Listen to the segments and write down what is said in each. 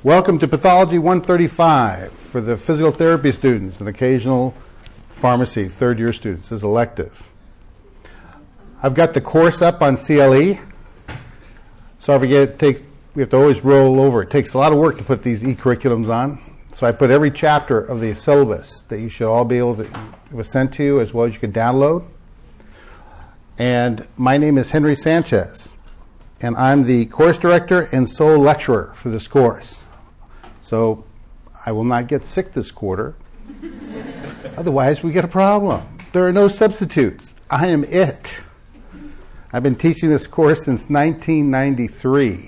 Welcome to Pathology 135 for the physical therapy students and occasional pharmacy third-year students as elective. I've got the course up on CLE. So we have to always roll over. It takes a lot of work to put these e-curriculums on. So I put every chapter of the syllabus that you should all be able to, it was sent to you, as well as you could download. And my name is Henry Sanchez, and I'm the course director and sole lecturer for this course. So I will not get sick this quarter. Otherwise, we get a problem. There are no substitutes. I am it. I've been teaching this course since 1993.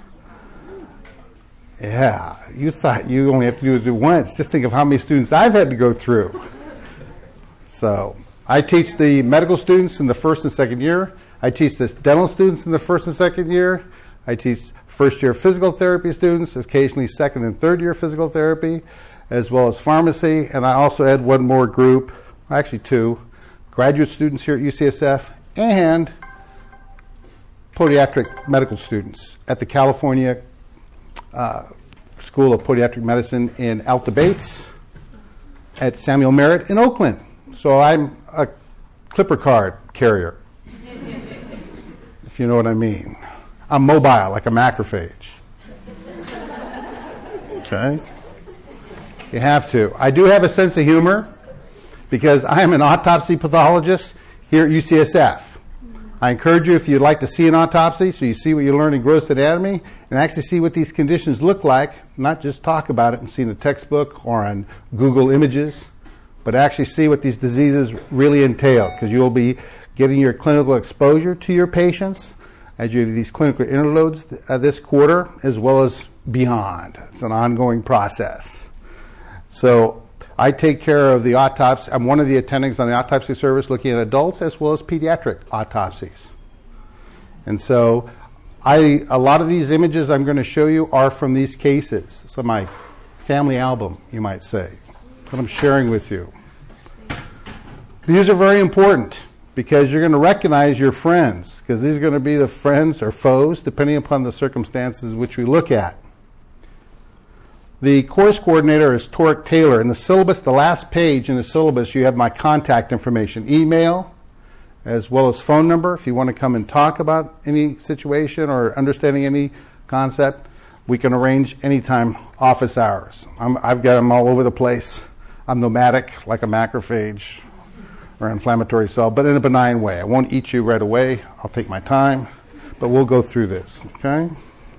Yeah, you thought you only have to do it once. Just think of how many students I've had to go through. So I teach the medical students in the first and second year. I teach the dental students in the first and second year. I teach first-year physical therapy students, occasionally second and third-year physical therapy, as well as pharmacy. And I also add one more group, actually two, graduate students here at UCSF and podiatric medical students at the California School of Podiatric Medicine in Alta Bates at Samuel Merritt in Oakland. So I'm a Clipper card carrier, if you know what I mean. I'm mobile, like a macrophage. Okay? You have to. I do have a sense of humor because I am an autopsy pathologist here at UCSF. I encourage you, if you'd like to see an autopsy, so you see what you learn in gross anatomy, and actually see what these conditions look like, not just talk about it and see in a textbook or on Google Images, but actually see what these diseases really entail, because you'll be getting your clinical exposure to your patients as you have these clinical interludes this quarter, as well as beyond. It's an ongoing process. So I take care of the autopsy. I'm one of the attendings on the autopsy service looking at adults as well as pediatric autopsies. And so a lot of these images I'm going to show you are from these cases. So my family album, you might say, that I'm sharing with you. These are very important because you're going to recognize your friends, because these are going to be the friends or foes, depending upon the circumstances which we look at. The course coordinator is Torek Taylor. In the syllabus, the last page in the syllabus, you have my contact information, email, as well as phone number. If you want to come and talk about any situation or understanding any concept, we can arrange anytime office hours. I've got them all over the place. I'm nomadic, like a macrophage or inflammatory cell, but in a benign way. I won't eat you right away. I'll take my time, but we'll go through this, okay?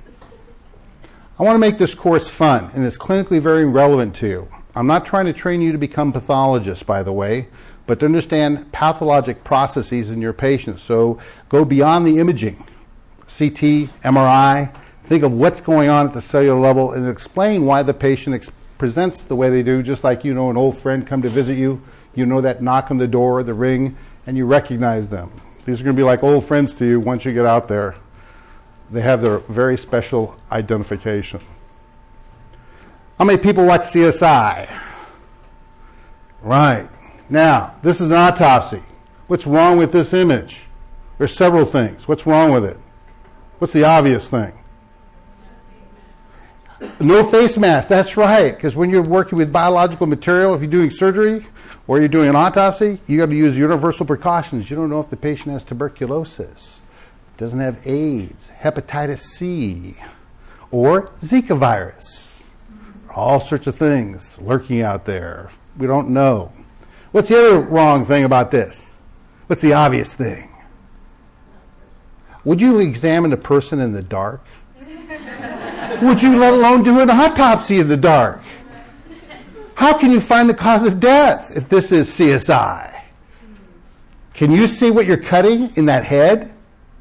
I want to make this course fun, and it's clinically very relevant to you. I'm not trying to train you to become pathologists, by the way, but to understand pathologic processes in your patients. So go beyond the imaging, CT, MRI, think of what's going on at the cellular level, and explain why the patient presents the way they do, just like you know an old friend come to visit you. You know that knock on the door, the ring, and you recognize them. These are going to be like old friends to you once you get out there. They have their very special identification. How many people watch CSI? Right. Now, this is an autopsy. What's wrong with this image? There's several things. What's wrong with it? What's the obvious thing? No face mask. That's right. Because when you're working with biological material, if you're doing surgery or you're doing an autopsy, you got to use universal precautions. You don't know if the patient has tuberculosis, doesn't have AIDS, hepatitis C, or Zika virus. All sorts of things lurking out there. We don't know. What's the other wrong thing about this? What's the obvious thing? Would you examine a person in the dark? Would you let alone do an autopsy in the dark? How can you find the cause of death if this is CSI? Can you see what you're cutting in that head?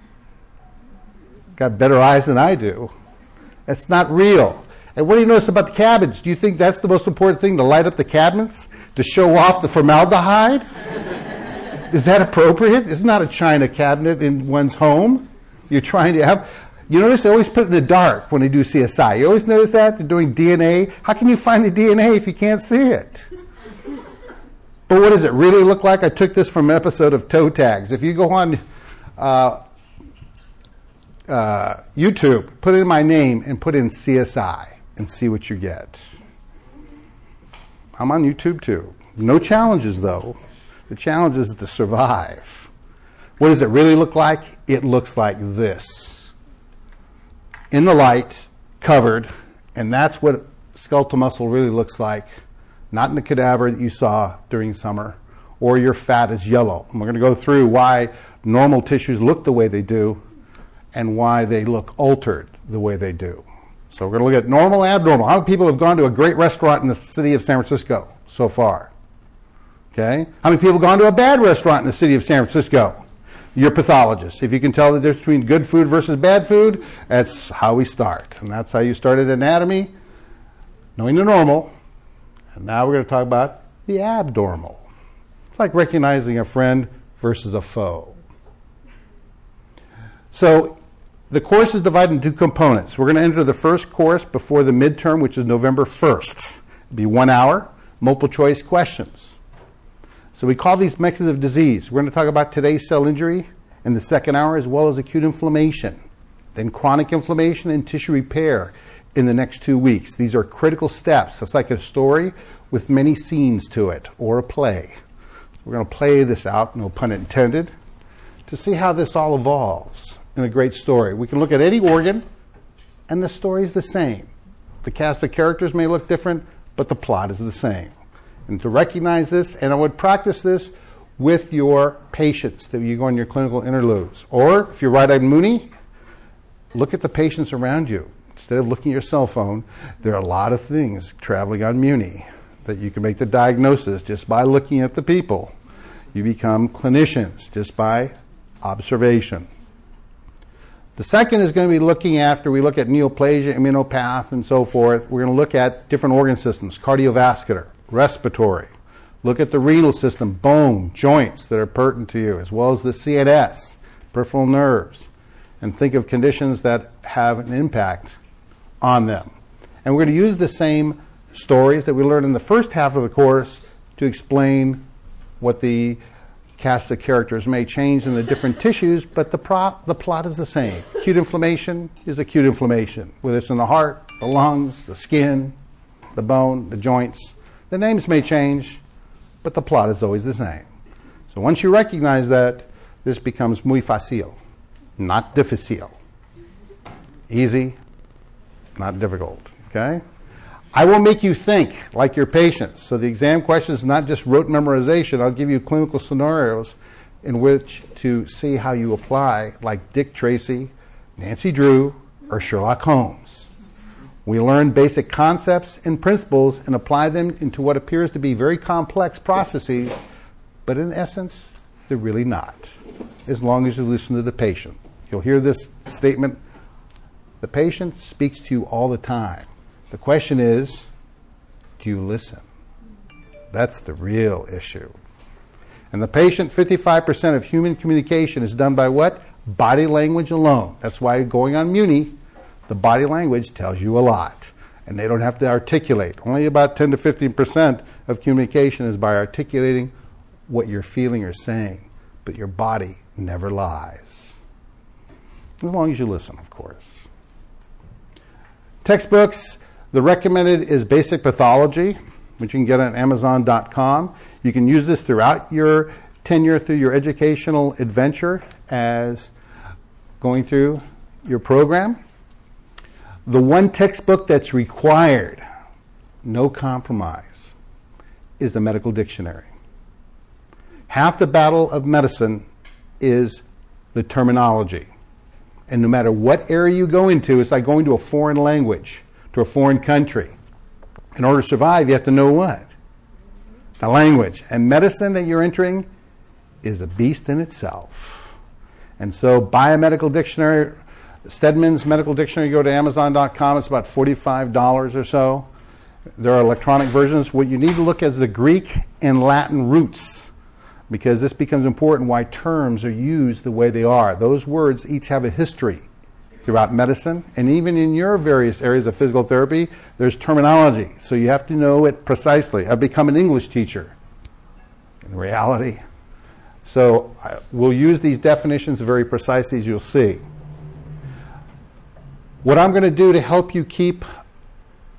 Got better eyes than I do. That's not real. And what do you notice about the cabinets? Do you think that's the most important thing, to light up the cabinets? To show off the formaldehyde? Is that appropriate? It's not a china cabinet in one's home. You're trying to have... You notice they always put it in the dark when they do CSI. You always notice that? They're doing DNA. How can you find the DNA if you can't see it? But what does it really look like? I took this from an episode of Toe Tags. If you go on YouTube, put in my name and put in CSI. and see what you get. I'm on YouTube too. No challenges though. The challenge is to survive. What does it really look like? It looks like this. In the light, covered, and that's what skeletal muscle really looks like. Not in the cadaver that you saw during summer, or your fat is yellow. And we're going to go through why normal tissues look the way they do and why they look altered the way they do. So we're going to look at normal, abnormal. How many people have gone to a great restaurant in the city of San Francisco so far? Okay. How many people have gone to a bad restaurant in the city of San Francisco? You're pathologists. If you can tell the difference between good food versus bad food, that's how we start. And that's how you started anatomy, knowing the normal. And now we're going to talk about the abnormal. It's like recognizing a friend versus a foe. So the course is divided into 2 components. We're going to enter the first course before the midterm, which is November 1st. It'll be 1 hour, multiple choice questions. So we call these mechanisms of disease. We're going to talk about today's cell injury in the second hour, as well as acute inflammation, then chronic inflammation and tissue repair in the next 2 weeks. These are critical steps. It's like a story with many scenes to it, or a play. We're going to play this out, no pun intended, to see how this all evolves in a great story. We can look at any organ, and the story is the same. The cast of characters may look different, but the plot is the same. And to recognize this, and I would practice this with your patients that you go on your clinical interludes. Or if you're right-eyed Mooney, look at the patients around you. Instead of looking at your cell phone, there are a lot of things traveling on Muni that you can make the diagnosis just by looking at the people. You become clinicians just by observation. The second is going to be looking after we look at neoplasia, immunopath, and so forth. We're going to look at different organ systems, cardiovascular, respiratory. Look at the renal system, bone, joints that are pertinent to you, as well as the CNS, peripheral nerves, and think of conditions that have an impact on them. And we're going to use the same stories that we learned in the first half of the course to explain what the cast of characters may change in the different tissues, but the plot is the same. Acute inflammation is acute inflammation, whether it's in the heart, the lungs, the skin, the bone, the joints. The names may change, but the plot is always the same. So once you recognize that, this becomes muy fácil, not difícil. Easy, not difficult, okay? I will make you think like your patients. So the exam question is not just rote memorization. I'll give you clinical scenarios in which to see how you apply, like Dick Tracy, Nancy Drew, or Sherlock Holmes. We learn basic concepts and principles and apply them into what appears to be very complex processes, but in essence, they're really not, as long as you listen to the patient. You'll hear this statement, the patient speaks to you all the time. The question is, do you listen? That's the real issue. And the patient, 55% of human communication is done by what? Body language alone. That's why going on Muni, the body language tells you a lot. And they don't have to articulate. Only about 10 to 15% of communication is by articulating what you're feeling or saying. But your body never lies. As long as you listen, of course. Textbooks, the recommended is Basic Pathology, which you can get on Amazon.com. You can use this throughout your tenure, through your educational adventure as going through your program. The one textbook that's required, no compromise, is the medical dictionary. Half the battle of medicine is the terminology. And no matter what area you go into, it's like going to a foreign language, to a foreign country. In order to survive, you have to know what? The language. And medicine that you're entering is a beast in itself. And so buy a medical dictionary. Stedman's Medical Dictionary, go to Amazon.com. It's about $45 or so. There are electronic versions. What you need to look at is the Greek and Latin roots, because this becomes important why terms are used the way they are. Those words each have a history throughout medicine, and even in your various areas of physical therapy, there's terminology. So you have to know it precisely. I've become an English teacher in reality. So we'll use these definitions very precisely, as you'll see. What I'm going to do to help you keep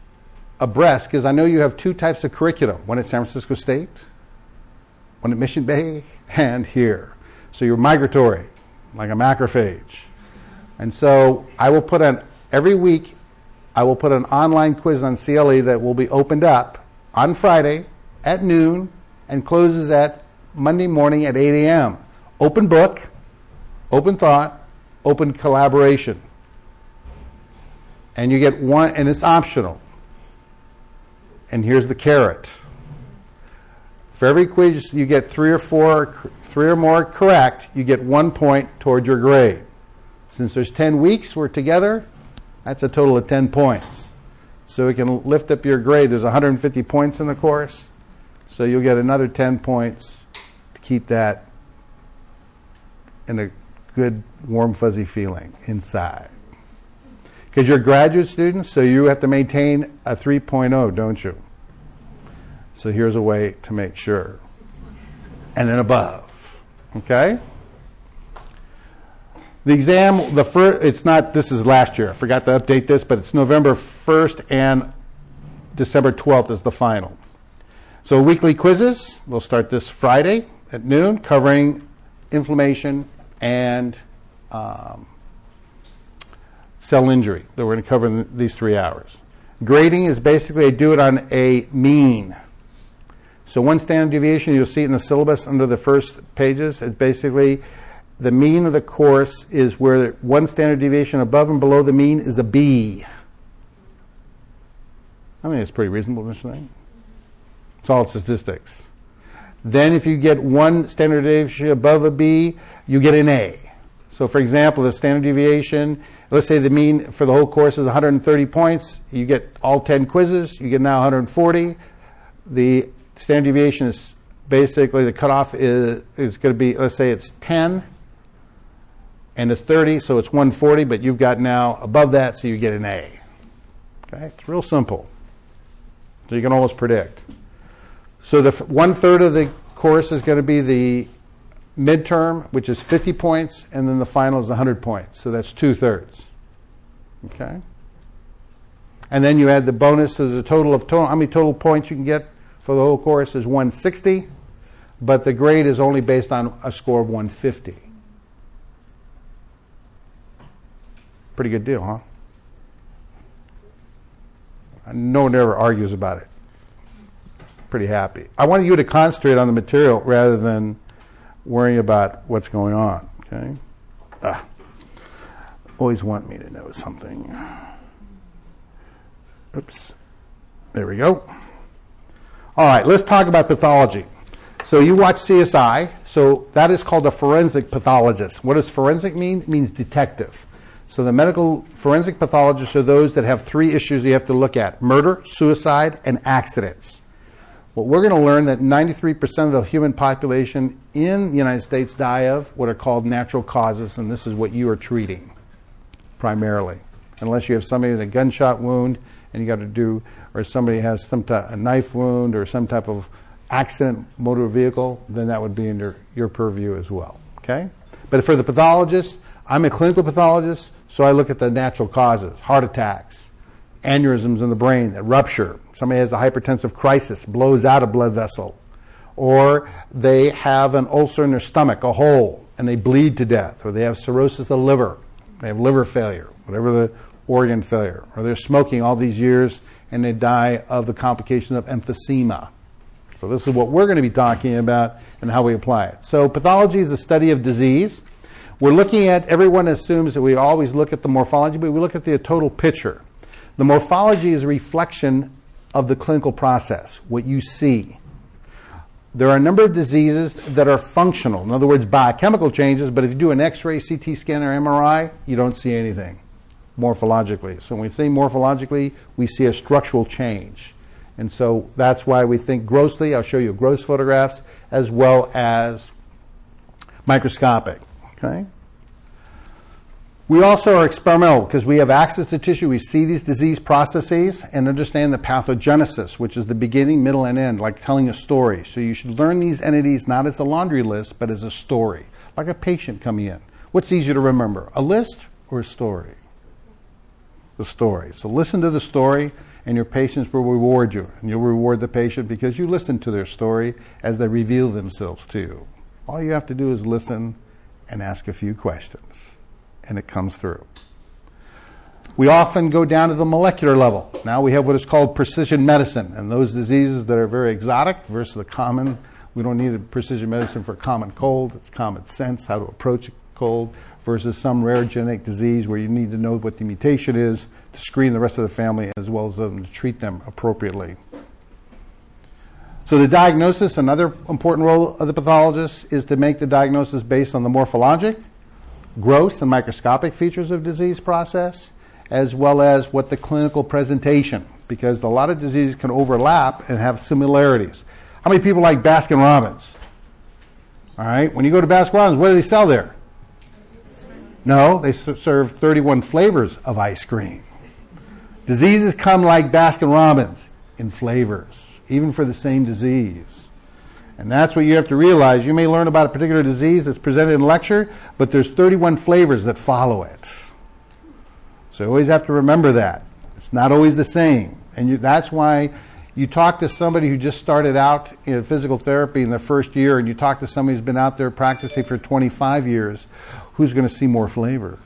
abreast, because I know you have two types of curriculum, one at San Francisco State, one at Mission Bay, and here. So you're migratory, like a macrophage. And so I will put on, every week, I will put an online quiz on CLE that will be opened up on Friday at noon and closes at Monday morning at 8 a.m. Open book, open thought, open collaboration. And you get one, and it's optional. And here's the carrot. For every quiz you get three or more correct, you get 1 point toward your grade. Since there's 10 weeks we're together, that's a total of 10 points. So we can lift up your grade. There's 150 points in the course, so you'll get another 10 points to keep that in a good, warm, fuzzy feeling inside. Because you're graduate students, so you have to maintain a 3.0, don't you? So here's a way to make sure. And then above. Okay? The exam, it's not, this is last year. I forgot to update this, but it's November 1st and December 12th is the final. So weekly quizzes, we'll start this Friday at noon, covering inflammation and cell injury that we're going to cover in these 3 hours. Grading is basically I do it on a mean. So one standard deviation, you'll see it in the syllabus under the first pages. It's basically the mean of the course is where one standard deviation above and below the mean is a B. I think it's pretty reasonable, Mr. Thing. It's all statistics. Then if you get one standard deviation above a B, you get an A. So for example, the standard deviation, let's say the mean for the whole course is 130 points. You get all 10 quizzes. You get now 140. The standard deviation is basically the cutoff is going to be, let's say it's 10 and it's 30, so it's 140, but you've got now above that, so you get an A. Okay, it's real simple. So you can almost predict. So the 1/3 of the course is going to be the midterm, which is 50 points, and then the final is 100 points. So that's 2/3. Okay? And then you add the bonus, so there's a total of, how many total points you can get for the whole course is 160, but the grade is only based on a score of 150. Pretty good deal, huh? No one ever argues about it. Pretty happy. I want you to concentrate on the material rather than worrying about what's going on, okay? Always want me to know something. Oops. There we go. All right, let's talk about pathology. So you watch CSI, so that is called a forensic pathologist. What does forensic mean? It means detective. So the medical forensic pathologists are those that have 3 issues you have to look at: murder, suicide, and accidents. Well, we're going to learn that 93% of the human population in the United States die of what are called natural causes, and this is what you are treating primarily. Unless you have somebody with a gunshot wound and you got to do, or somebody has some type, a knife wound or some type of accident motor vehicle, then that would be in your purview as well. Okay? But for the pathologist, I'm a clinical pathologist, so I look at the natural causes: heart attacks, aneurysms in the brain that rupture. Somebody has a hypertensive crisis, blows out a blood vessel. Or they have an ulcer in their stomach, a hole, and they bleed to death. Or they have cirrhosis of the liver. They have liver failure, whatever the organ failure. Or they're smoking all these years and they die of the complication of emphysema. So this is what we're going to be talking about and how we apply it. So pathology is the study of disease. We're looking at, everyone assumes that we always look at the morphology, but we look at the total picture. The morphology is a reflection of the clinical process, what you see. There are a number of diseases that are functional, in other words, biochemical changes, but if you do an X-ray, CT scan, or MRI, you don't see anything morphologically. So when we say morphologically, we see a structural change. And so that's why we think grossly. I'll show you gross photographs as well as microscopic. Okay? We also are experimental because we have access to tissue. We see these disease processes and understand the pathogenesis, which is the beginning, middle, and end, like telling a story. So you should learn these entities not as a laundry list, but as a story, like a patient coming in. What's easier to remember, a list or a story? The story. So listen to the story and your patients will reward you. And you'll reward the patient because you listen to their story as they reveal themselves to you. All you have to do is listen and ask a few questions, and it comes through. We often go down to the molecular level. Now we have what is called precision medicine, and those diseases that are very exotic versus the common. We don't need a precision medicine for a common cold. It's common sense how to approach a cold versus some rare genetic disease where you need to know what the mutation is to screen the rest of the family as well as them to treat them appropriately. So the diagnosis, another important role of the pathologist, is to make the diagnosis based on the morphologic, gross, and microscopic features of disease process, as well as what the clinical presentation, because a lot of diseases can overlap and have similarities. How many people like Baskin-Robbins? All right, when you go to Baskin-Robbins, what do they sell there? No, they serve 31 flavors of ice cream. Diseases come like Baskin-Robbins in flavors, even for the same disease. And that's what you have to realize. You may learn about a particular disease that's presented in lecture, but there's 31 flavors that follow it. So you always have to remember that. It's not always the same. And that's why you talk to somebody who just started out in physical therapy in their first year, and you talk to somebody who's been out there practicing for 25 years, who's going to see more flavors?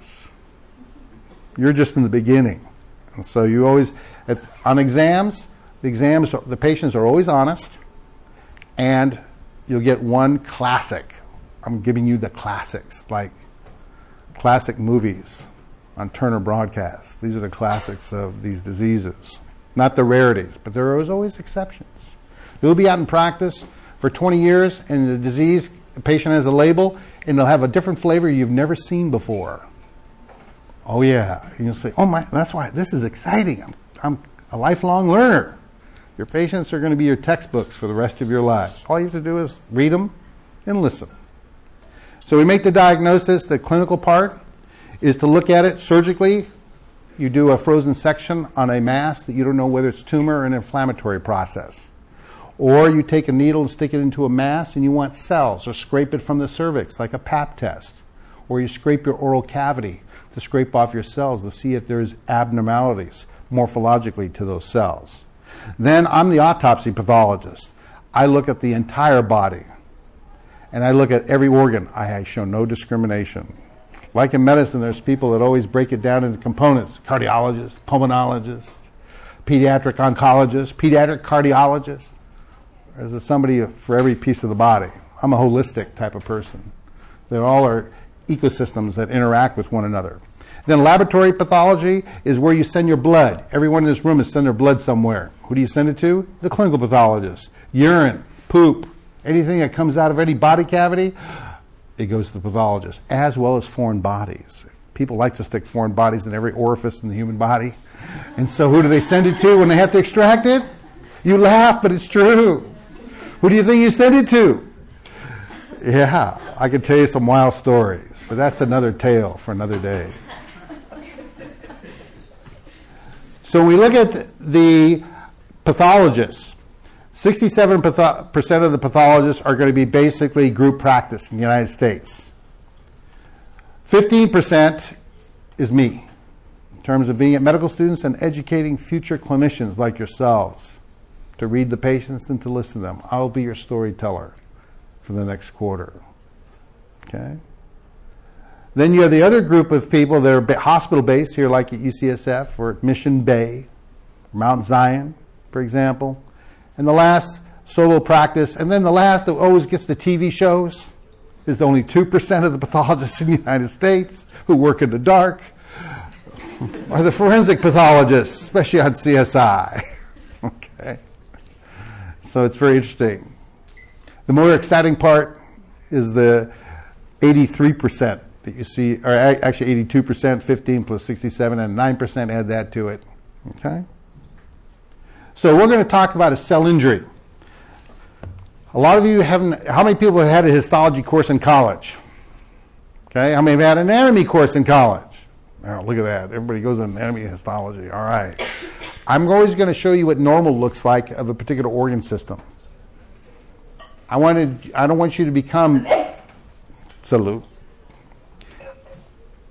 You're just in the beginning. And so you always, on exams, the patients are always honest, and you'll get one classic. I'm giving you the classics, like classic movies on Turner Broadcast. These are the classics of these diseases. Not the rarities, but there are always exceptions. You'll be out in practice for 20 years, and the disease, the patient has a label, and they'll have a different flavor you've never seen before. Oh yeah, and you'll say, oh my, that's why, this is exciting. I'm a lifelong learner. Your patients are going to be your textbooks for the rest of your lives. All you have to do is read them and listen. So we make the diagnosis. The clinical part is to look at it surgically. You do a frozen section on a mass that you don't know whether it's tumor or an inflammatory process. Or you take a needle and stick it into a mass and you want cells, or scrape it from the cervix like a Pap test. Or you scrape your oral cavity to scrape off your cells to see if there's abnormalities morphologically to those cells. Then I'm the autopsy pathologist. I look at the entire body, and I look at every organ. I show no discrimination. Like in medicine, there's people that always break it down into components: cardiologists, pulmonologists, pediatric oncologists, pediatric cardiologists. There's somebody for every piece of the body. I'm a holistic type of person. They all are ecosystems that interact with one another. Then laboratory pathology is where you send your blood. Everyone in this room has sent their blood somewhere. Who do you send it to? The clinical pathologist. Urine, poop, anything that comes out of any body cavity, it goes to the pathologist, as well as foreign bodies. People like to stick foreign bodies in every orifice in the human body. And so who do they send it to when they have to extract it? You laugh, but it's true. Who do you think you send it to? Yeah, I could tell you some wild stories, but that's another tale for another day. So when we look at the pathologists, 67% of the pathologists are going to be basically group practice in the United States. 15% is me, in terms of being at medical students and educating future clinicians like yourselves to read the patients and to listen to them. I'll be your storyteller for the next quarter. Okay? Then you have the other group of people that are hospital-based here, like at UCSF or at Mission Bay, Mount Zion, for example. And the last, solo practice. And then the last that always gets the TV shows is only 2% of the pathologists in the United States who work in the dark are the forensic pathologists, especially on CSI. Okay. So it's very interesting. The more exciting part is the 83% that you see, or actually 82%, 15 plus 67, and 9% add that to it. Okay? So we're going to talk about a cell injury. A lot of you haven't, how many people have had a histology course in college? Okay, how many have had an anatomy course in college? Oh, look at that. Everybody goes in anatomy and histology. All right. I'm always going to show you what normal looks like of a particular organ system. I don't want you to become, salute.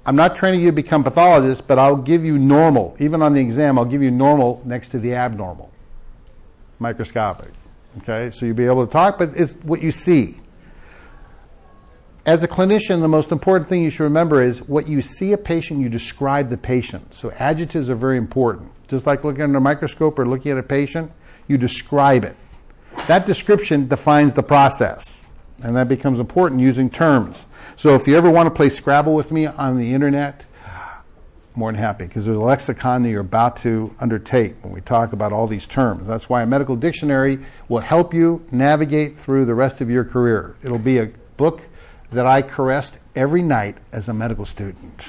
I'm not training you to become pathologists, but I'll give you normal. Even on the exam, I'll give you normal next to the abnormal, microscopic. Okay, so you'll be able to talk, but it's what you see. As a clinician, the most important thing you should remember is what you see a patient, you describe the patient. So adjectives are very important. Just like looking under a microscope or looking at a patient, you describe it. That description defines the process, and that becomes important using terms. So if you ever want to play Scrabble with me on the internet, more than happy, because there's a lexicon that you're about to undertake when we talk about all these terms. That's why a medical dictionary will help you navigate through the rest of your career. It'll be a book that I caressed every night as a medical student.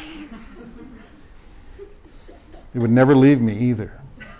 It would never leave me either.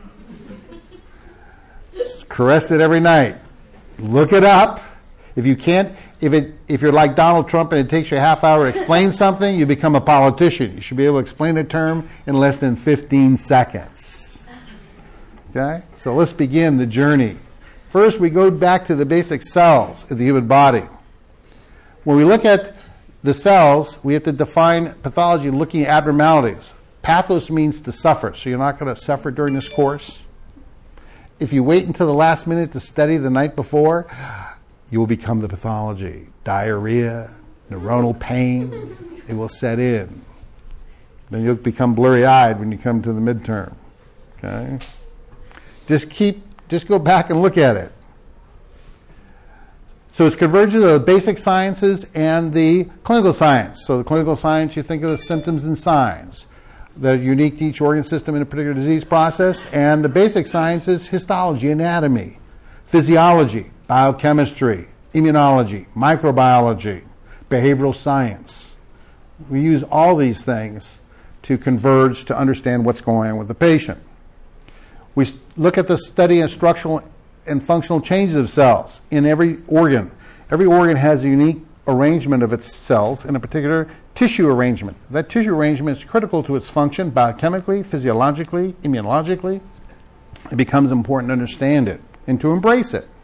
Caress it every night. Look it up. If you can't, if you're like Donald Trump and it takes you a half hour to explain something, you become a politician. You should be able to explain a term in less than 15 seconds. Okay? So let's begin the journey. First, we go back to the basic cells of the human body. When we look at the cells, we have to define pathology looking at abnormalities. Pathos means to suffer, so you're not going to suffer during this course. If you wait until the last minute to study the night before, you will become the pathology. Diarrhea, neuronal pain, it will set in. Then you'll become blurry-eyed when you come to the midterm. Okay? Just go back and look at it. So it's convergence of the basic sciences and the clinical science. So the clinical science, you think of the symptoms and signs that are unique to each organ system in a particular disease process. And the basic sciences, histology, anatomy, physiology, biochemistry, immunology, microbiology, behavioral science. We use all these things to converge to understand what's going on with the patient. We look at the study of structural and functional changes of cells in every organ. Every organ has a unique arrangement of its cells in a particular tissue arrangement. That tissue arrangement is critical to its function biochemically, physiologically, immunologically. It becomes important to understand it and to embrace it.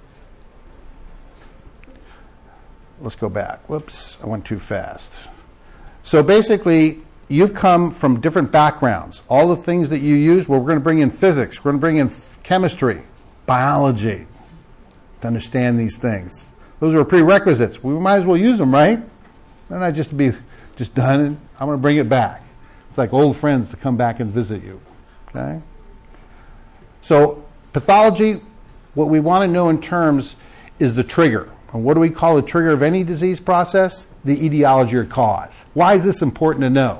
Let's go back. Whoops, I went too fast. So basically, you've come from different backgrounds. All the things that you use, well, we're going to bring in physics, we're going to bring in chemistry, biology to understand these things. Those are prerequisites. We might as well use them, right? They're not just to be just done. And I'm going to bring it back. It's like old friends to come back and visit you. Okay? So pathology, what we want to know in terms is the trigger. And what do we call the trigger of any disease process? The etiology or cause. Why is this important to know?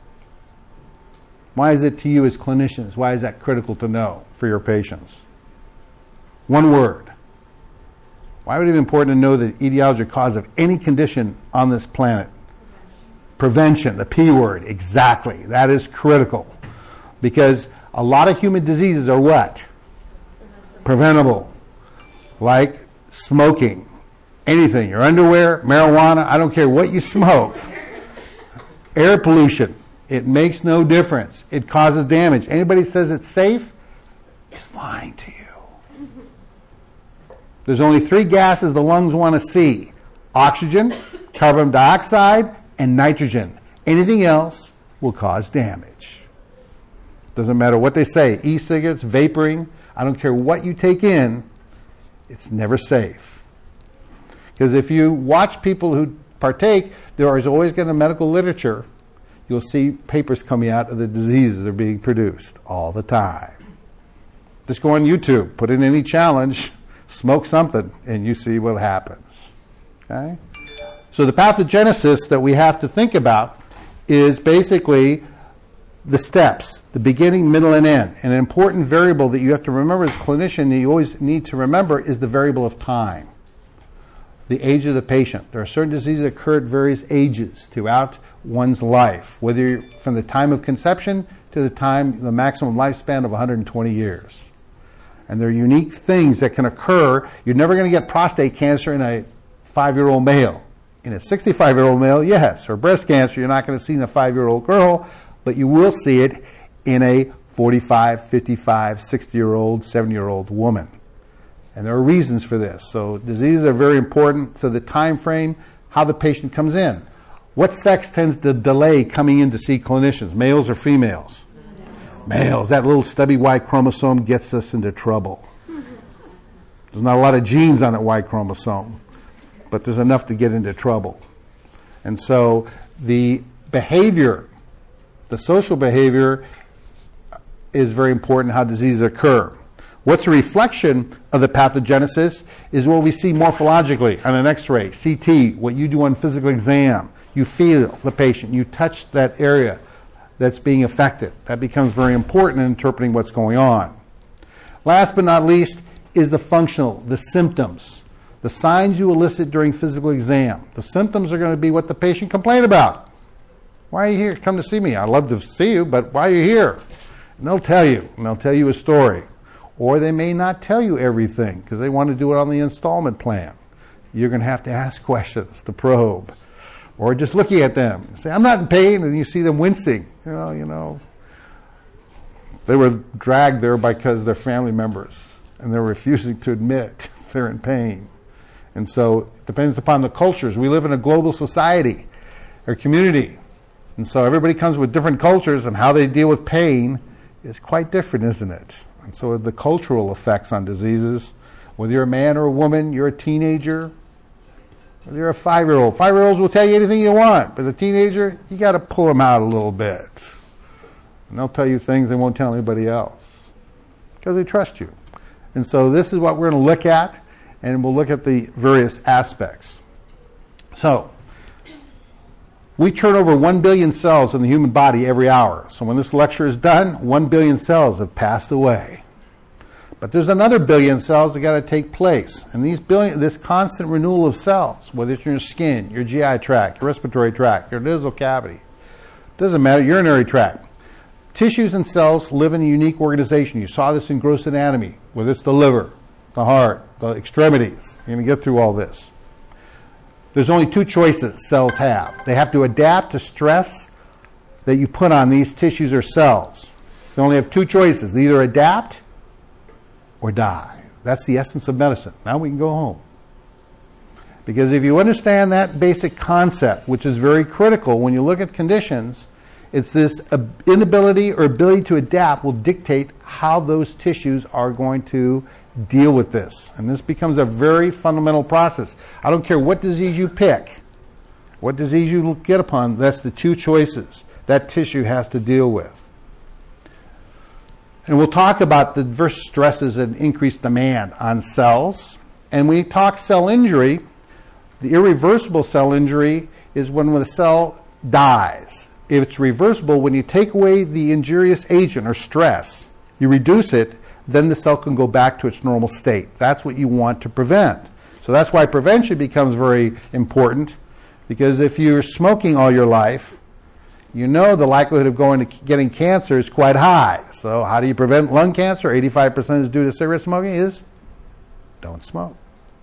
Why is it to you as clinicians? Why is that critical to know for your patients? One word. Why would it be important to know the etiology or cause of any condition on this planet? Prevention, the P word, exactly. That is critical. Because a lot of human diseases are what? Preventable. Like smoking. Anything. Your underwear, marijuana, I don't care what you smoke. Air pollution. It makes no difference. It causes damage. Anybody says it's safe is lying to you. There's only 3 gases the lungs want to see. Oxygen, carbon dioxide, and nitrogen. Anything else will cause damage. Doesn't matter what they say. E-cigarettes, vaporing, I don't care what you take in, it's never safe. Because if you watch people who partake, there is always going to medical literature, you'll see papers coming out of the diseases that are being produced all the time. Just go on YouTube, put in any challenge, smoke something, and you see what happens. Okay? So the pathogenesis that we have to think about is basically the steps, the beginning, middle, and end. And an important variable that you have to remember as a clinician, that you always need to remember, is the variable of time. The age of the patient. There are certain diseases that occur at various ages throughout one's life, whether you're from the time of conception to the maximum lifespan of 120 years. And there are unique things that can occur. You're never going to get prostate cancer in a 5-year-old male. In a 65-year-old male, yes. Or breast cancer, you're not going to see in a 5-year-old girl, but you will see it in a 45, 55, 60-year-old, 70-year-old woman. And there are reasons for this. So diseases are very important. So the time frame, how the patient comes in. What sex tends to delay coming in to see clinicians, males or females? Males. That little stubby Y chromosome gets us into trouble. There's not a lot of genes on that Y chromosome, but there's enough to get into trouble. And so the behavior, the social behavior, is very important how diseases occur. What's a reflection of the pathogenesis is what we see morphologically on an X-ray, CT, what you do on physical exam. You feel the patient, you touch that area that's being affected. That becomes very important in interpreting what's going on. Last but not least is the functional, the symptoms, the signs you elicit during physical exam. The symptoms are going to be what the patient complained about. Why are you here? Come to see me. I'd love to see you, but why are you here? And they'll tell you, and they'll tell you a story. Or they may not tell you everything because they want to do it on the installment plan. You're going to have to ask questions to probe. Or just looking at them and say, I'm not in pain, and you see them wincing. You know, they were dragged there because they're family members, and they're refusing to admit they're in pain. And so it depends upon the cultures. We live in a global society or community. And so everybody comes with different cultures, and how they deal with pain is quite different, isn't it? And so the cultural effects on diseases, whether you're a man or a woman, you're a teenager, whether you're a 5-year-old. 5-year-olds will tell you anything you want, but a teenager, you got to pull them out a little bit. And they'll tell you things they won't tell anybody else because they trust you. And so this is what we're going to look at, and we'll look at the various aspects. So we turn over 1 billion cells in the human body every hour. So when this lecture is done, 1 billion cells have passed away. But there's another billion cells that got to take place. And this constant renewal of cells, whether it's in your skin, your GI tract, your respiratory tract, your nasal cavity, doesn't matter, urinary tract. Tissues and cells live in a unique organization. You saw this in gross anatomy, whether it's the liver, the heart, the extremities. You're going to get through all this. There's only two choices cells have. They have to adapt to stress that you put on these tissues or cells. They only have two choices. They either adapt or die. That's the essence of medicine. Now we can go home. Because if you understand that basic concept, which is very critical when you look at conditions, it's this inability or ability to adapt will dictate how those tissues are going to deal with this. And this becomes a very fundamental process. I don't care what disease you pick, what disease you get upon, that's the two choices that tissue has to deal with. And we'll talk about the diverse stresses and increased demand on cells. And when we talk cell injury, the irreversible cell injury is when the cell dies. If it's reversible, when you take away the injurious agent or stress, you reduce it, then the cell can go back to its normal state. That's what you want to prevent. So that's why prevention becomes very important, because if you're smoking all your life, you know the likelihood of getting cancer is quite high. So how do you prevent lung cancer? 85% is due to cigarette smoking is don't smoke.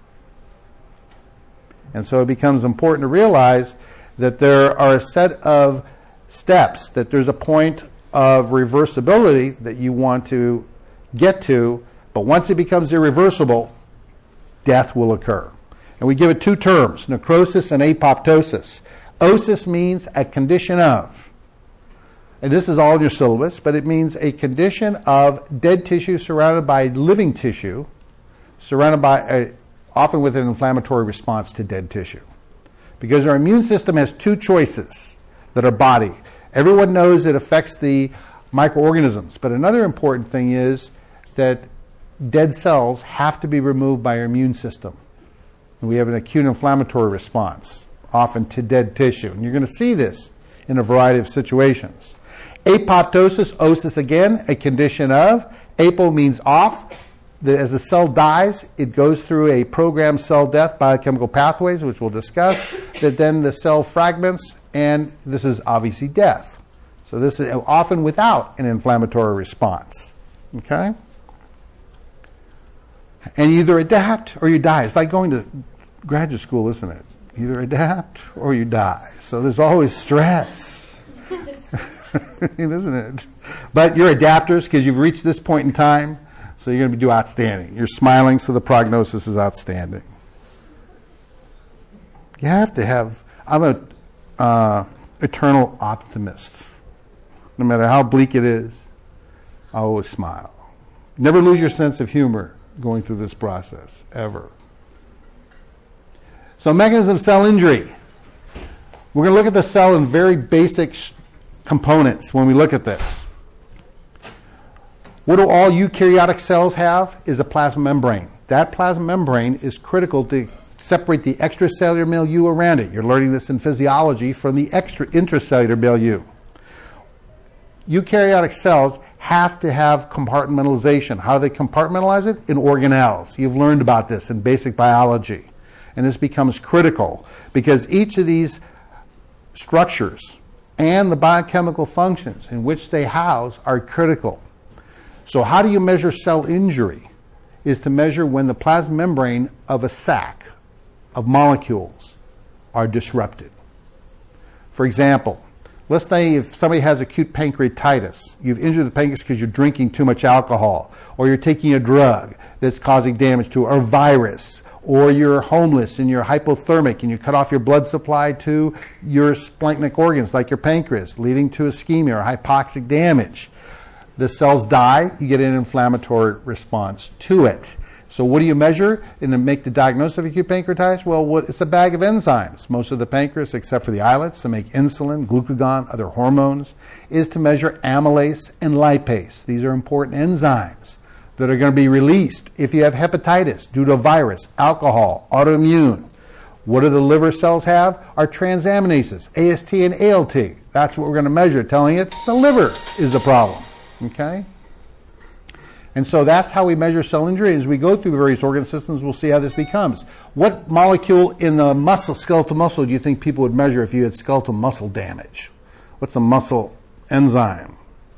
And so it becomes important to realize that there are a set of steps, that there's a point of reversibility that you want to get to, but once it becomes irreversible, death will occur. And we give it two terms, necrosis and apoptosis. Osis means a condition of, and this is all in your syllabus, but it means a condition of dead tissue surrounded by living tissue, surrounded by often with an inflammatory response to dead tissue. Because our immune system has two choices that are body. Everyone knows it affects the microorganisms, but another important thing is that dead cells have to be removed by our immune system. And we have an acute inflammatory response, often to dead tissue. And you're going to see this in a variety of situations. Apoptosis, osis again, a condition of. Apo means off. As the cell dies, it goes through a programmed cell death, biochemical pathways, which we'll discuss, that then the cell fragments, and this is obviously death. So this is often without an inflammatory response. Okay? And you either adapt or you die. It's like going to graduate school, isn't it? You either adapt or you die. So there's always stress. Isn't it? But you're adapters because you've reached this point in time, so you're going to do outstanding. You're smiling, so the prognosis is outstanding. You have to have, I'm a eternal optimist. No matter how bleak it is, I always smile. Never lose your sense of humor going through this process, ever. So mechanism of cell injury. We're going to look at the cell in very basic components when we look at this. What do all eukaryotic cells have? Is a plasma membrane. That plasma membrane is critical to separate the extracellular milieu around it. You're learning this in physiology from the intracellular milieu. Eukaryotic cells have to have compartmentalization. How do they compartmentalize it? In organelles. You've learned about this in basic biology. And this becomes critical because each of these structures and the biochemical functions in which they house are critical. So how do you measure cell injury? Is to measure when the plasma membrane of a sac of molecules are disrupted. For example, let's say if somebody has acute pancreatitis, you've injured the pancreas because you're drinking too much alcohol, or you're taking a drug that's causing damage to it, or virus, or you're homeless and you're hypothermic and you cut off your blood supply to your splanchnic organs like your pancreas, leading to ischemia or hypoxic damage. The cells die, you get an inflammatory response to it. So what do you measure and to make the diagnosis of acute pancreatitis? Well, it's a bag of enzymes. Most of the pancreas, except for the islets, to make insulin, glucagon, other hormones, is to measure amylase and lipase. These are important enzymes that are going to be released if you have hepatitis due to a virus, alcohol, autoimmune. What do the liver cells have? Are transaminases, AST and ALT. That's what we're going to measure, telling it's the liver is the problem. Okay? And so that's how we measure cell injury. As we go through various organ systems, we'll see how this becomes. What molecule in the muscle, skeletal muscle, do you think people would measure if you had skeletal muscle damage? What's a muscle enzyme?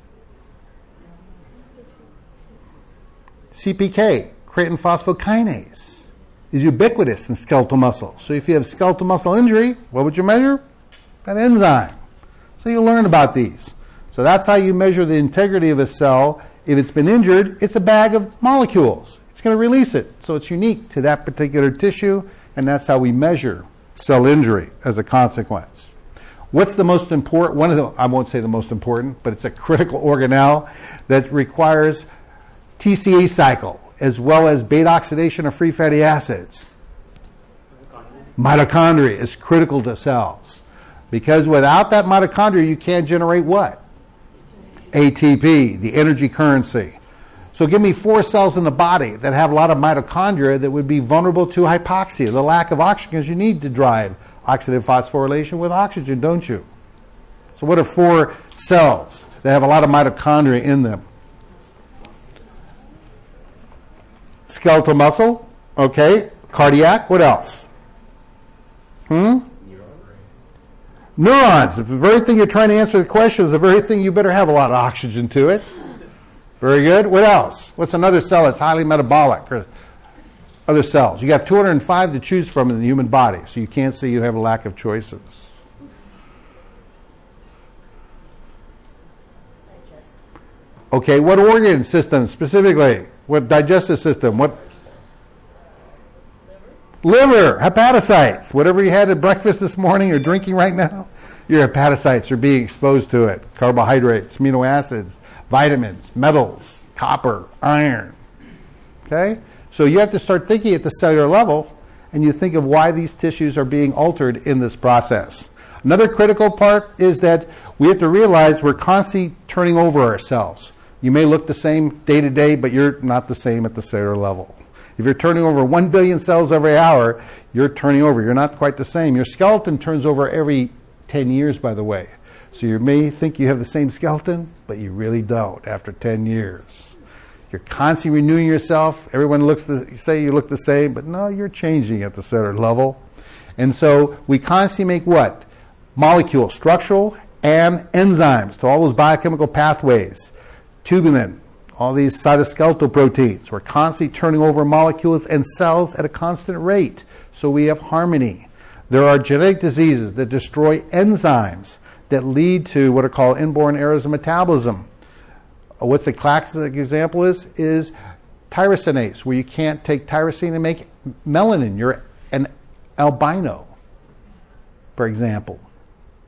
CPK, creatine phosphokinase, is ubiquitous in skeletal muscle. So if you have skeletal muscle injury, what would you measure? That enzyme. So you learn about these. So that's how you measure the integrity of a cell. If it's been injured, it's a bag of molecules. It's going to release it. So it's unique to that particular tissue, and that's how we measure cell injury as a consequence. What's the most important? I won't say the most important, but it's a critical organelle that requires TCA cycle, as well as beta oxidation of free fatty acids. Mitochondria is critical to cells. Because without that mitochondria, you can't generate what? ATP, the energy currency. So give me 4 cells in the body that have a lot of mitochondria that would be vulnerable to hypoxia, the lack of oxygen, because you need to drive oxidative phosphorylation with oxygen, don't you? So what are 4 cells that have a lot of mitochondria in them? Skeletal muscle, okay. Cardiac, what else? Neurons. If the very thing you're trying to answer the question is the very thing, you better have a lot of oxygen to it. Very good. What else? What's another cell that's highly metabolic? Or other cells. You have 205 to choose from in the human body, so you can't say you have a lack of choices. Okay, what organ system specifically? What digestive system? What? Liver, hepatocytes. Whatever you had at breakfast this morning or drinking right now, your hepatocytes are being exposed to it. Carbohydrates, amino acids, vitamins, metals, copper, iron. Okay? So you have to start thinking at the cellular level, and you think of why these tissues are being altered in this process. Another critical part is that we have to realize we're constantly turning over our cells. You may look the same day to day, but you're not the same at the cellular level. If you're turning over 1 billion cells every hour, you're turning over. You're not quite the same. Your skeleton turns over every 10 years, by the way. So you may think you have the same skeleton, but you really don't after 10 years. You're constantly renewing yourself. Everyone say you look the same, but no, you're changing at the cellular level. And so we constantly make what? Molecules, structural and enzymes to all those biochemical pathways. Tubulin, all these cytoskeletal proteins. We're constantly turning over molecules and cells at a constant rate, so we have harmony. There are genetic diseases that destroy enzymes that lead to what are called inborn errors of metabolism. What's a classic example is tyrosinase, where you can't take tyrosine and make melanin. You're an albino, for example.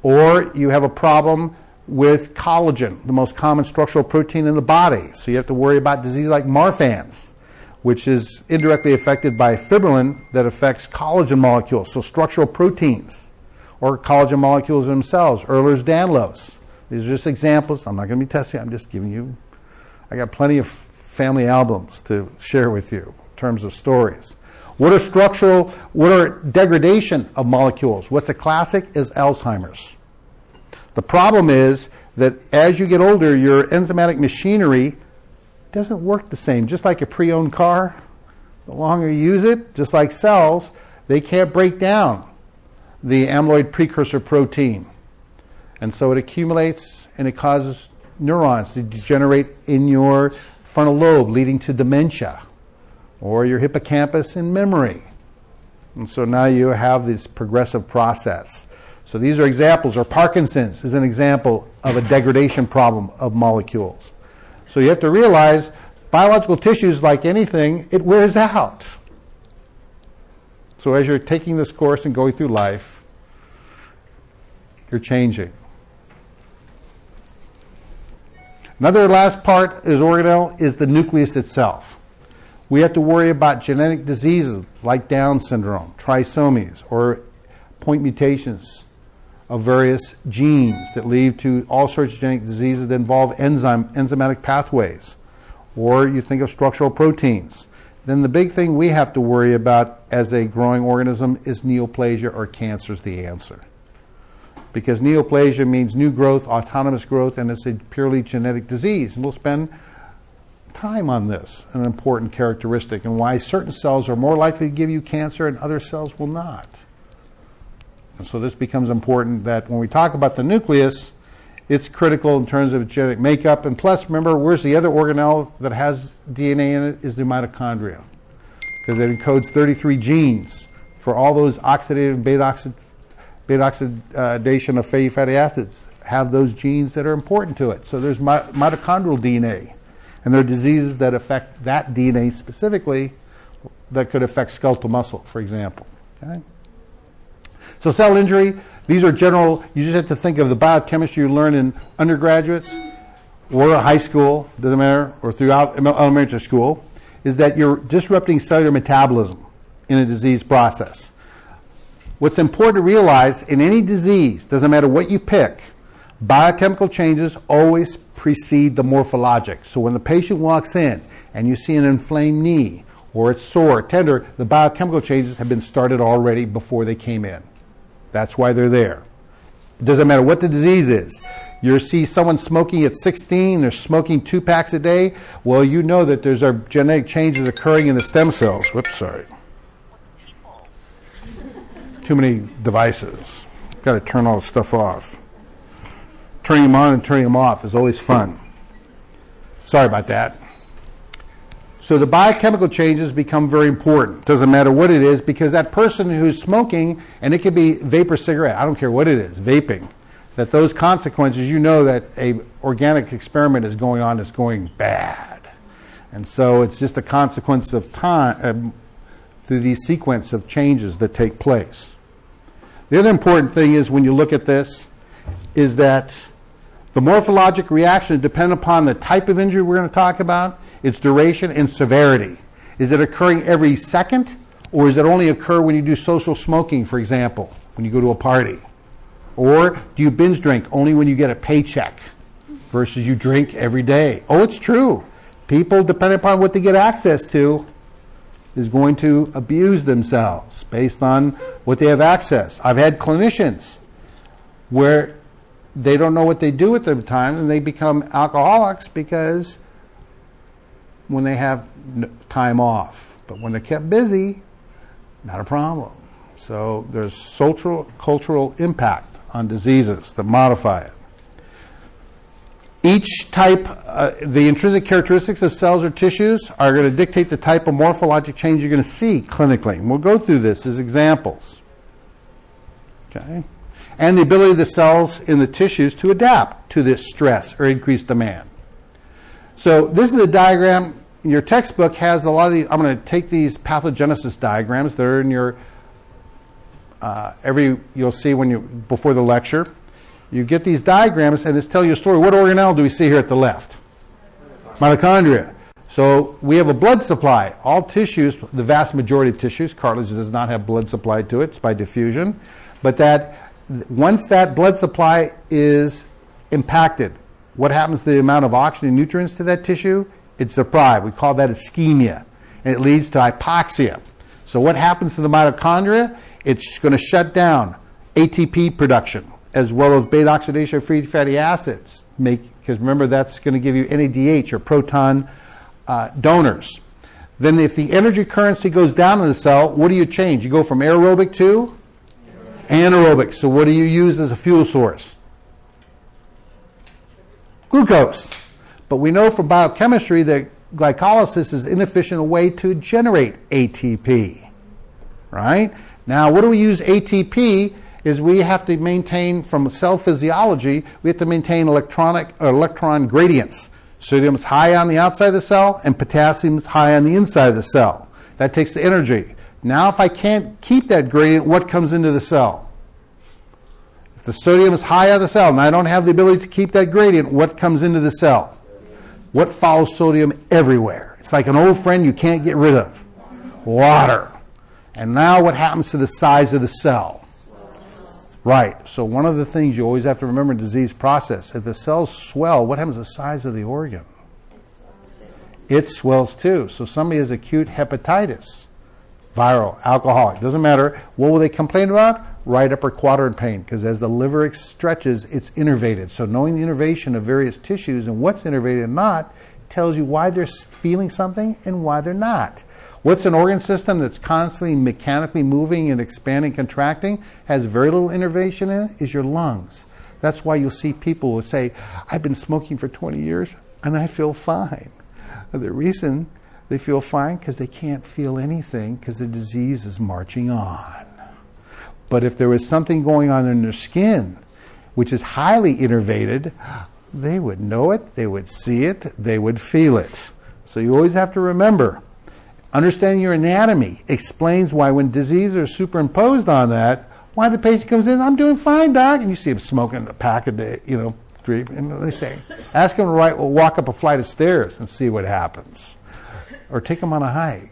Or you have a problem with collagen, the most common structural protein in the body. So you have to worry about disease like Marfan's, which is indirectly affected by fibrillin that affects collagen molecules, so structural proteins, or collagen molecules themselves, Ehlers-Danlos. These are just examples. I'm not going to be testing. I'm just giving you, I got plenty of family albums to share with you in terms of stories. What are degradation of molecules? What's a classic is Alzheimer's. The problem is that as you get older, your enzymatic machinery doesn't work the same. Just like a pre-owned car, the longer you use it, just like cells, they can't break down the amyloid precursor protein. And so it accumulates and it causes neurons to degenerate in your frontal lobe, leading to dementia, or your hippocampus in memory. And so now you have this progressive process. So these are examples, or Parkinson's is an example of a degradation problem of molecules. So you have to realize biological tissues, like anything, it wears out. So as you're taking this course and going through life, you're changing. Another last part is organelle is the nucleus itself. We have to worry about genetic diseases like Down syndrome, trisomies, or point mutations of various genes that lead to all sorts of genetic diseases that involve enzymatic pathways. Or you think of structural proteins. Then the big thing we have to worry about as a growing organism is neoplasia, or cancer is the answer. Because neoplasia means new growth, autonomous growth, and it's a purely genetic disease. And we'll spend time on this, an important characteristic, and why certain cells are more likely to give you cancer and other cells will not. And so this becomes important that when we talk about the nucleus, it's critical in terms of genetic makeup. And plus, remember, where's the other organelle that has DNA in it is the mitochondria, because it encodes 33 genes for all those oxidative and beta oxidation of fatty acids, have those genes that are important to it. So there's mitochondrial DNA. And there are diseases that affect that DNA specifically that could affect skeletal muscle, for example. Okay? So cell injury, these are general, you just have to think of the biochemistry you learn in undergraduates or high school, doesn't matter, or throughout elementary school, is that you're disrupting cellular metabolism in a disease process. What's important to realize in any disease, doesn't matter what you pick, biochemical changes always precede the morphologic. So when the patient walks in and you see an inflamed knee or it's sore, tender, the biochemical changes have been started already before they came in. That's why they're there. It doesn't matter what the disease is. You see someone smoking at 16, they're smoking 2 packs a day, well, you know that there's genetic changes occurring in the stem cells. Whoops, sorry. Too many devices. Got to turn all this stuff off. Turning them on and turning them off is always fun. Sorry about that. So the biochemical changes become very important. Doesn't matter what it is, because that person who's smoking, and it could be vapor cigarette, I don't care what it is, vaping, that those consequences, you know that a organic experiment is going on that's going bad. And so it's just a consequence of time through these sequence of changes that take place. The other important thing is when you look at this is that the morphologic reaction depends upon the type of injury we're going to talk about, its duration and severity. Is it occurring every second, or does it only occur when you do social smoking, for example, when you go to a party? Or do you binge drink only when you get a paycheck versus you drink every day? Oh, it's true. People, depending upon what they get access to, is going to abuse themselves based on what they have access. I've had clinicians where they don't know what they do at the time and they become alcoholics because when they have time off. But when they're kept busy, not a problem. So there's social, cultural impact on diseases that modify it. Each type, the intrinsic characteristics of cells or tissues are going to dictate the type of morphologic change you're going to see clinically. And we'll go through this as examples. Okay? And the ability of the cells in the tissues to adapt to this stress or increased demand. So this is a diagram. Your textbook has a lot of these. I'm going to take these pathogenesis diagrams. They're in your, you'll see when you, before the lecture. You get these diagrams and it's telling you a story. What organelle do we see here at the left? Mitochondria. So we have a blood supply. All tissues, the vast majority of tissues, cartilage does not have blood supply to it. It's by diffusion. But that once that blood supply is impacted, what happens to the amount of oxygen and nutrients to that tissue? It's deprived. We call that ischemia. And it leads to hypoxia. So what happens to the mitochondria? It's going to shut down ATP production as well as beta oxidation free fatty acids. Because remember, that's going to give you NADH or proton donors. Then if the energy currency goes down in the cell, what do you change? You go from aerobic to anaerobic. So what do you use as a fuel source? Glucose. But we know from biochemistry that glycolysis is an inefficient way to generate ATP. Right? Now, what do we use ATP? Is we have to maintain, from cell physiology, we have to maintain electron gradients. Sodium is high on the outside of the cell, and potassium is high on the inside of the cell. That takes the energy. Now, if I can't keep that gradient, what comes into the cell? If the sodium is high on the cell, and I don't have the ability to keep that gradient, what comes into the cell? What follows sodium everywhere? It's like an old friend you can't get rid of. Water. And now what happens to the size of the cell? Right. So one of the things you always have to remember in disease process, if the cells swell, what happens to the size of the organ? It swells too. So somebody has acute hepatitis, viral, alcoholic, doesn't matter. What will they complain about? Right upper quadrant pain, because as the liver stretches, it's innervated. So knowing the innervation of various tissues and what's innervated and not tells you why they're feeling something and why they're not. What's an organ system that's constantly mechanically moving and expanding, contracting, has very little innervation in it, is your lungs. That's why you'll see people who say, I've been smoking for 20 years and I feel fine. The reason they feel fine because they can't feel anything because the disease is marching on. But if there was something going on in their skin, which is highly innervated, they would know it, they would see it, they would feel it. So you always have to remember, understanding your anatomy explains why when diseases are superimposed on that, why the patient comes in, I'm doing fine, doc, and you see him smoking a pack a day, 3, and they say, ask him to walk up a flight of stairs and see what happens. Or take them on a hike.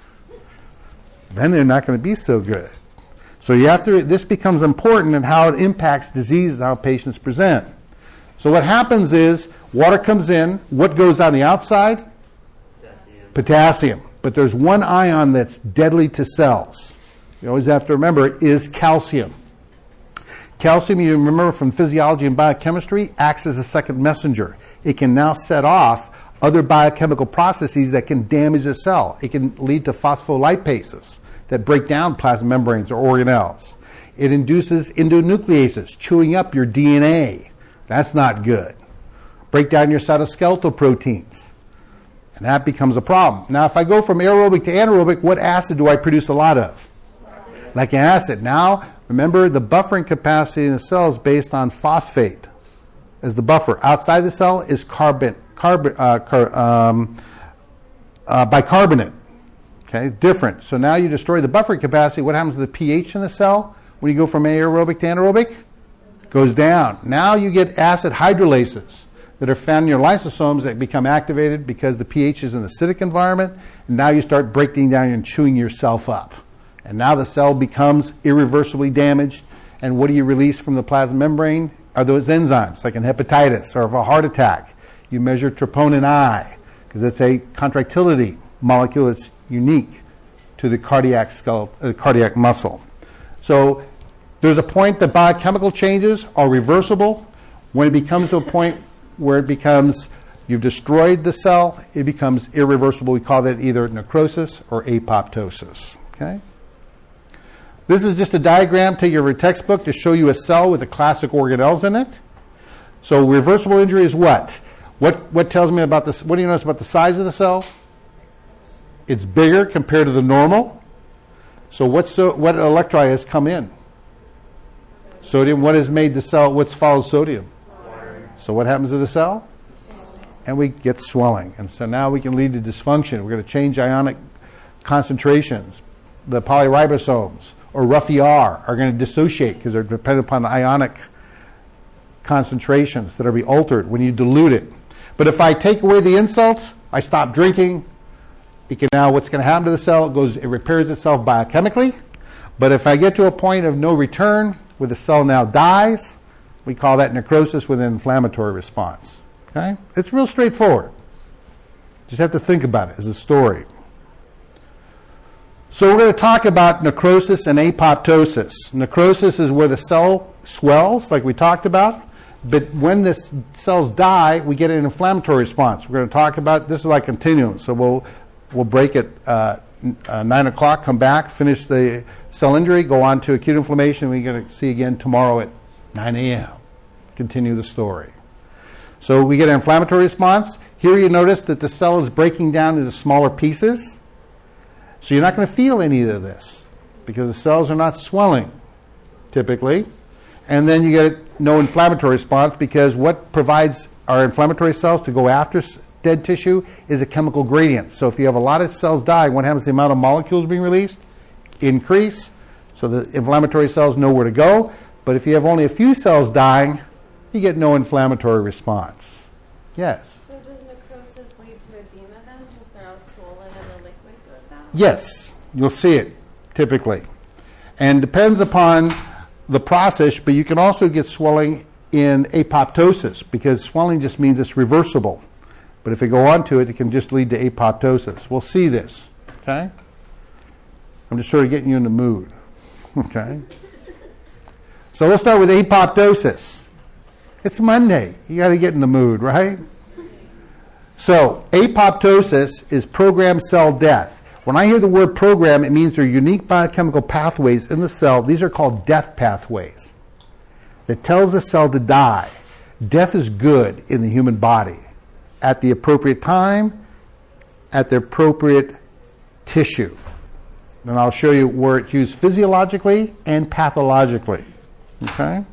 Then they're not going to be so good. So this becomes important in how it impacts disease and how patients present. So what happens is, water comes in, what goes on the outside? Potassium. But there's one ion that's deadly to cells. You always have to remember is calcium. Calcium, you remember from physiology and biochemistry, acts as a second messenger. It can now set off other biochemical processes that can damage the cell. It can lead to phospholipases that break down plasma membranes or organelles. It induces endonucleases, chewing up your DNA. That's not good. Break down your cytoskeletal proteins. And that becomes a problem. Now, if I go from aerobic to anaerobic, what acid do I produce a lot of? Lactic acid. Now, remember, the buffering capacity in the cell is based on phosphate as the buffer. Outside the cell is bicarbonate. Okay, different. So now you destroy the buffering capacity. What happens to the pH in the cell when you go from aerobic to anaerobic? It goes down. Now you get acid hydrolases that are found in your lysosomes that become activated because the pH is in an acidic environment, and now you start breaking down and chewing yourself up. And now the cell becomes irreversibly damaged, and what do you release from the plasma membrane? Are those enzymes, like in hepatitis or a heart attack. You measure troponin I, because it's a contractility molecule that's unique to the cardiac muscle. So there's a point that biochemical changes are reversible. When it becomes to a point where it becomes, you've destroyed the cell, it becomes irreversible. We call that either necrosis or apoptosis. Okay? This is just a diagram taken from your textbook to show you a cell with the classic organelles in it. So reversible injury is what? What tells me about this? What do you notice about the size of the cell? It's bigger compared to the normal. So what electrolyte has come in? Sodium. What has made the cell? What's followed sodium? So what happens to the cell? And we get swelling. And so now we can lead to dysfunction. We're going to change ionic concentrations. The polyribosomes or roughy R are going to dissociate because they're dependent upon ionic concentrations that are be altered when you dilute it. But if I take away the insult, I stop drinking, it can now, what's going to happen to the cell, it repairs itself biochemically. But if I get to a point of no return, where the cell now dies, we call that necrosis with an inflammatory response. Okay? It's real straightforward. Just have to think about it as a story. So we're going to talk about necrosis and apoptosis. Necrosis is where the cell swells, like we talked about. But when the cells die, we get an inflammatory response. We're going to talk about, this is like continuum. So we'll break at 9 o'clock, come back, finish the cell injury, go on to acute inflammation. We're going to see again tomorrow at 9 a.m. Continue the story. So we get an inflammatory response. Here you notice that the cell is breaking down into smaller pieces. So you're not going to feel any of this because the cells are not swelling, typically. And then you get no inflammatory response because what provides our inflammatory cells to go after dead tissue is a chemical gradient. So if you have a lot of cells dying, what happens to the amount of molecules being released? Increase. So the inflammatory cells know where to go. But if you have only a few cells dying, you get no inflammatory response. Yes? So does necrosis lead to edema then, since they're all swollen and the liquid goes out? Yes, you'll see it, typically. And depends upon the process, but you can also get swelling in apoptosis, because swelling just means it's reversible. But if you go on to it, it can just lead to apoptosis. We'll see this, okay? I'm just sort of getting you in the mood, okay? So let's start with apoptosis. It's Monday. You got to get in the mood, right? So apoptosis is programmed cell death. When I hear the word program, it means there are unique biochemical pathways in the cell. These are called death pathways that tells the cell to die. Death is good in the human body at the appropriate time, at the appropriate tissue. And I'll show you where it's used physiologically and pathologically. Okay?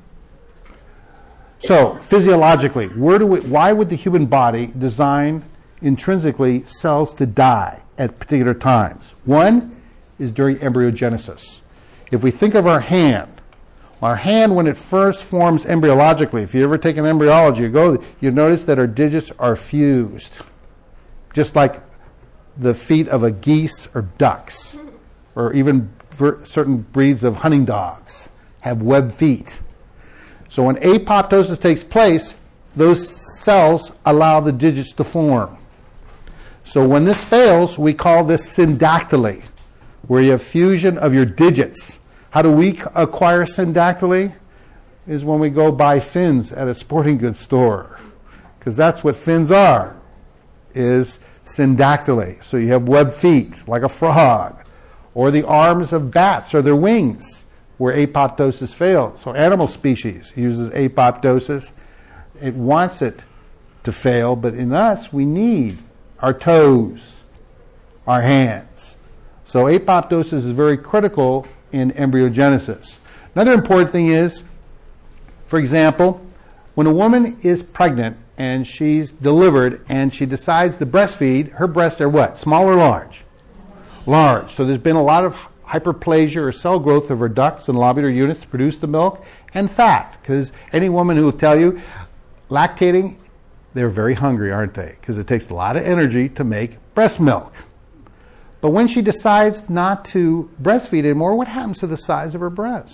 So, physiologically, why would the human body design intrinsically cells to die at particular times? One is during embryogenesis. If we think of our hand when it first forms embryologically, if you ever take an embryology, you notice that our digits are fused, just like the feet of a geese or ducks, or even certain breeds of hunting dogs have webbed feet. So when apoptosis takes place, those cells allow the digits to form. So when this fails, we call this syndactyly, where you have fusion of your digits. How do we acquire syndactyly? Is when we go buy fins at a sporting goods store, because that's what fins are, is syndactyly. So you have webbed feet, like a frog, or the arms of bats or their wings, where apoptosis fails. So animal species uses apoptosis. It wants it to fail, but in us, we need our toes, our hands. So apoptosis is very critical in embryogenesis. Another important thing is, for example, when a woman is pregnant and she's delivered and she decides to breastfeed, her breasts are what? Small or large? Large. So there's been a lot of hyperplasia or cell growth of her ducts and lobular units to produce the milk, and fat, because any woman who will tell you, lactating, they're very hungry, aren't they? Because it takes a lot of energy to make breast milk. But when she decides not to breastfeed anymore, what happens to the size of her breast?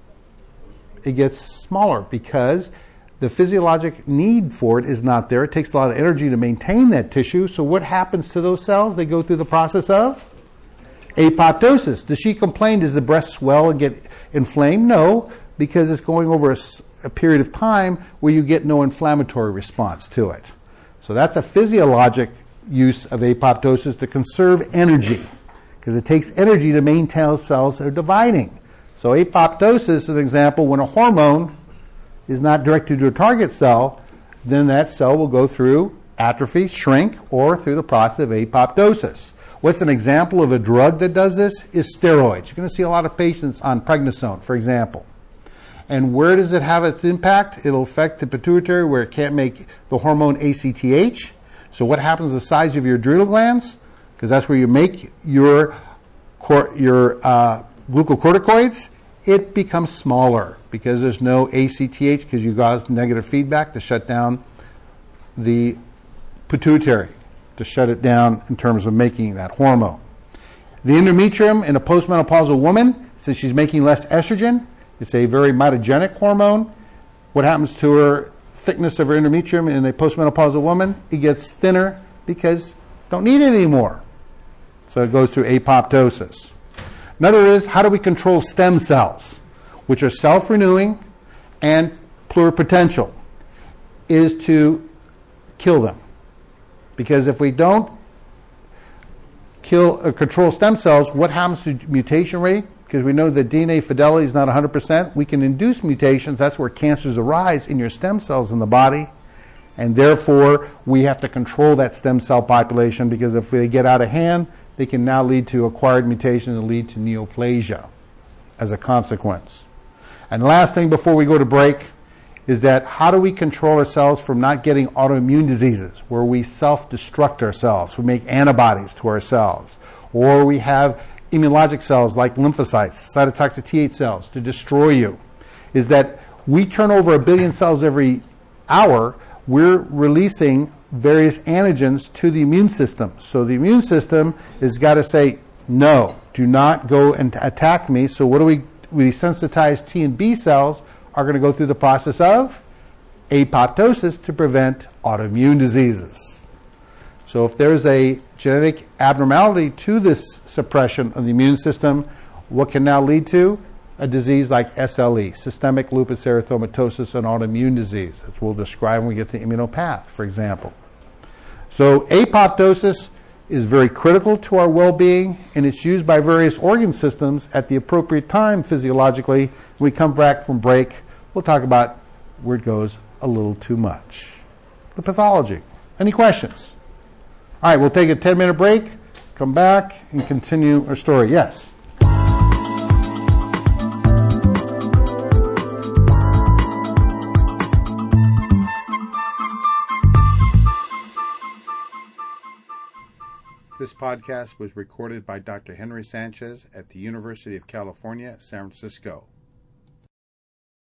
It gets smaller because the physiologic need for it is not there. It takes a lot of energy to maintain that tissue. So what happens to those cells? They go through the process of apoptosis. Does she complain? Does the breast swell and get inflamed? No, because it's going over a period of time where you get no inflammatory response to it. So that's a physiologic use of apoptosis to conserve energy, because it takes energy to maintain cells that are dividing. So apoptosis is an example when a hormone is not directed to a target cell, then that cell will go through atrophy, shrink, or through the process of apoptosis. What's an example of a drug that does this is steroids. You're going to see a lot of patients on prednisone, for example. And where does it have its impact? It'll affect the pituitary, where it can't make the hormone ACTH. So what happens to the size of your adrenal glands? Because that's where you make your glucocorticoids. it becomes smaller because there's no ACTH, because you got negative feedback to shut down the pituitary, to shut it down in terms of making that hormone. The endometrium in a postmenopausal woman, since she's making less estrogen, it's a very mitogenic hormone. What happens to her thickness of her endometrium in a postmenopausal woman? It gets thinner because don't need it anymore. So it goes through apoptosis. Another is, how do we control stem cells, which are self-renewing and pluripotential, is to kill them. Because if we don't control stem cells, what happens to mutation rate? Because we know that DNA fidelity is not 100%. We can induce mutations. That's where cancers arise in your stem cells in the body. And therefore, we have to control that stem cell population, because if they get out of hand, they can now lead to acquired mutations and lead to neoplasia as a consequence. And the last thing before we go to break is that how do we control ourselves from not getting autoimmune diseases where we self-destruct ourselves, we make antibodies to ourselves, or we have immunologic cells like lymphocytes, cytotoxic T8 cells to destroy you, is that we turn over 1 billion cells every hour. We're releasing various antigens to the immune system. So the immune system has got to say, no, do not go and attack me. So what do we sensitize T and B cells are going to go through the process of apoptosis to prevent autoimmune diseases. So if there's a genetic abnormality to this suppression of the immune system, what can now lead to? A disease like SLE, systemic lupus erythematosus, an autoimmune disease, as we'll describe when we get to immunopath, for example. So apoptosis is very critical to our well-being, and it's used by various organ systems at the appropriate time physiologically. When we come back from break, we'll talk about where it goes a little too much. The pathology. Any questions? All right, we'll take a 10-minute break, come back, and continue our story. Yes? This podcast was recorded by Dr. Henry Sanchez at the University of California, San Francisco.